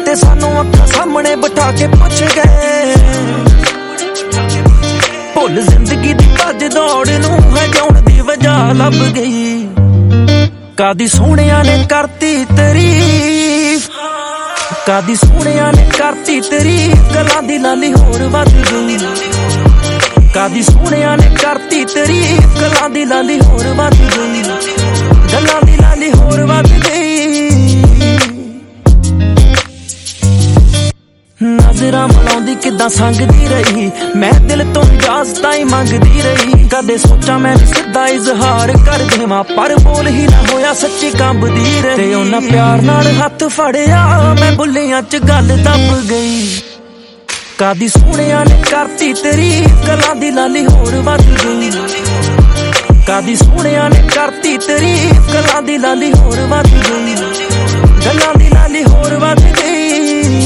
ਤੇ ਸਾਨੂੰ ਅੱਖਾਂ ਸਾਹਮਣੇ ਬਿਠਾ ਕੇ ਪੁੱਛ ਗਏ, ਭੁੱਲ ਜ਼ਿੰਦਗੀ ਦੀ ਭੱਜ ਦੌੜ ਨੂੰ ਹੈ ਜਿਉਣ ਦੀ ਵਜ੍ਹਾ ਲੱਭ ਗਈ। ਕਾਦੀ ਸੋਹਣਿਆਂ ਨੇ ਕਰਤੀ ਤਾਰੀਫ, ਕਾਦੀ ਸੋਹਣਿਆਂ ਨੇ ਕਰਤੀ ਤਾਰੀਫ, ਗਲਾਂ ਦੀ ਲਾਲੀ ਹੋਰ ਵੱਧ ਗਈ। ਕਾਦੀ ਸੋਹਣਿਆਂ ਨੇ ਕਰਤੀ ਤਾਰੀਫ, ਗਲਾਂ ਦੀ ਲਾਲੀ ਹੋਰ ਵੱਧ ਗਈ, ਗਲਾਂ ਦੀ ਲਾਲੀ ਹੋਰ ਵੱਧ ਗਈ। ਨਜ਼ਰਾਂ ਮਿਲਾਉਂਦੀ ਕਿੱਦਾਂ ਸੰਗਦੀ ਰਹੀ, ਮੈਂ ਦਿਲ ਤੋਂ ਇਜਾਜ਼ਤਾਂ ਹੀ ਮੰਗਦੀ ਰਹੀ। ਕਦੇ ਸੋਚਾਂ ਮੈਂ ਸਿੱਧਾ ਇਜ਼ਹਾਰ ਕਰ ਦੇਵਾਂ, ਪਰ ਬੋਲ ਹੀ ਨਾ ਹੋਇਆ ਸੱਚੀ ਕੰਬਦੀ ਰਹੀ। ਤੇ ਉਹਨਾਂ ਪਿਆਰ ਨਾਲ ਹੱਥ ਫੜਿਆ, ਮੈਂ ਬੁੱਲਿਆਂ 'ਚ ਗੱਲ ਦੱਬ ਗਈ। ਕਾਦੀ ਸੋਹਣਿਆਂ ਨੇ ਕਰਤੀ ਤਾਰੀਫ, ਗਲਾਂ ਦੀ ਲਾਲੀ ਹੋਰ ਵੱਧ ਗਈ। ਕਾਦੀ ਸੋਹਣਿਆਂ ਨੇ ਕਰਤੀ ਤਾਰੀਫ, ਗਲਾਂ ਦੀ ਲਾਲੀ ਹੋਰ ਵੱਧ ਗਈ, ਗਲਾਂ ਦੀ ਲਾਲੀ ਹੋਰ ਵੱਧ ਗਈ।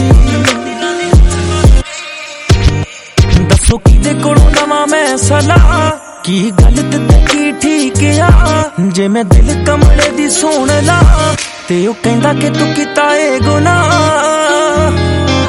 ਦੱਸੋ ਕਿਹਦੇ ਕੋਲੋਂ ਲਵਾਂ ਮੈਂ ਸਲਾਹ, ਕੀ ਗਲਤ ਤੇ ਕੀ ਠੀਕ ਆ। ਜੇ ਮੈਂ ਦਿਲ ਕਮਲੇ ਦੀ ਸੁਣ ਲਾ, ਤੇ ਉਹ ਕਹਿੰਦਾ ਕਿ ਤੂੰ ਕੀਤਾ ਏ ਗੁਨਾਹ।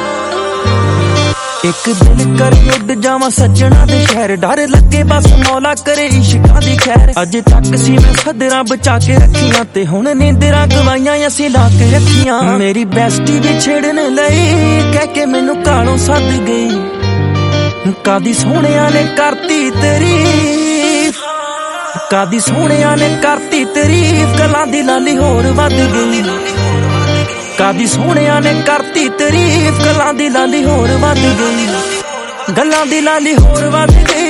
ਇੱਕ ਦਿਨ ਕਰੇ ਉੱਡ ਜਾਵਾਂ ਸੱਜਣਾ ਦੇ ਸ਼ਹਿਰ, ਡਰ ਲੱਗੇ ਬਸ ਮੌਲਾ ਕਰੇ ਇਸ਼ਕਾਂ ਦੀ ਖੈਰ। ਅਜੇ ਤੱਕ ਸੀ ਮੈਂ ਸਦਰਾਂ ਬਚਾ ਕੇ ਰੱਖੀਆਂ, ਤੇ ਹੁਣ ਨੀਂਦਰਾਂ ਗਵਾਈਆਂ ਅਸੀਂ ਲਾ ਕੇ ਰੱਖੀਆਂ। ਮੇਰੀ ਬੈਸਟੀ ਵੀ ਛੇੜਨ ਲਈ ਕਹਿ ਕੇ ਮੈਨੂੰ ਕਾਲੋਂ ਸੱਦ ਗਈ। ਕਾਦੀ ਸੋਹਣਿਆਂ ਨੇ ਕਰਤੀ ਤਾਰੀਫ, ਕਾਦੀ ਸੋਹਣਿਆਂ ਨੇ ਕਰਤੀ ਤਾਰੀਫ, ਗਲਾਂ ਦੀ ਲਾਲੀ ਹੋਰ ਵੱਧ ਗਈ। ਕਾਦੀ ਸੋਹਣਿਆਂ ਨੇ ਕਰਤੀ ਤਾਰੀਫ, ਗਲਾਂ ਦੀ ਲਾਲੀ ਹੋਰ ਵੱਧ ਗਈ, ਗਲਾਂ ਦੀ ਲਾਲੀ ਹੋਰ ਵੱਧ ਗਈ।